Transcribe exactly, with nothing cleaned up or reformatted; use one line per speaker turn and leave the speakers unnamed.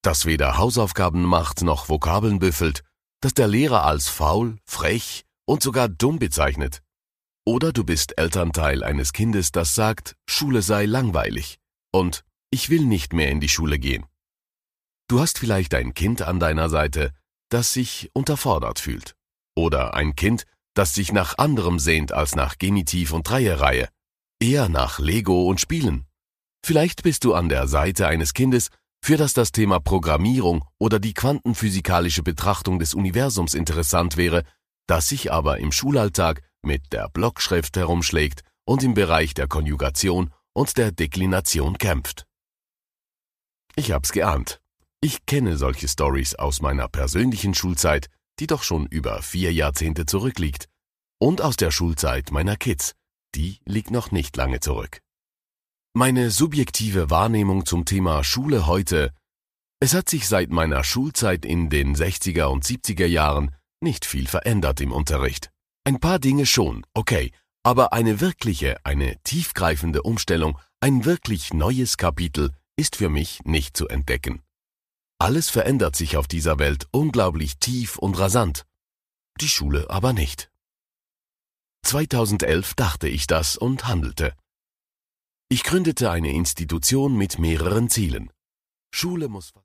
das weder Hausaufgaben macht noch Vokabeln büffelt, das der Lehrer als faul, frech und sogar dumm bezeichnet. Oder du bist Elternteil eines Kindes, das sagt, Schule sei langweilig und ich will nicht mehr in die Schule gehen. Du hast vielleicht ein Kind an deiner Seite, das sich unterfordert fühlt. Oder ein Kind, das sich nach anderem sehnt als nach Genitiv- und Dreierreihe, eher nach Lego und Spielen. Vielleicht bist du an der Seite eines Kindes, für das das Thema Programmierung oder die quantenphysikalische Betrachtung des Universums interessant wäre, das sich aber im Schulalltag mit der Blockschrift herumschlägt und im Bereich der Konjugation und der Deklination kämpft. Ich hab's geahnt. Ich kenne solche Stories aus meiner persönlichen Schulzeit, die doch schon über vier Jahrzehnte zurückliegt, und aus der Schulzeit meiner Kids, die liegt noch nicht lange zurück. Meine subjektive Wahrnehmung zum Thema Schule heute: Es hat sich seit meiner Schulzeit in den sechziger und siebziger Jahren nicht viel verändert im Unterricht. Ein paar Dinge schon, okay, aber eine wirkliche, eine tiefgreifende Umstellung, ein wirklich neues Kapitel ist für mich nicht zu entdecken. Alles verändert sich auf dieser Welt unglaublich tief und rasant, die Schule aber nicht. zweitausendelf dachte ich das und handelte. Ich gründete eine Institution mit mehreren Zielen. Schule muss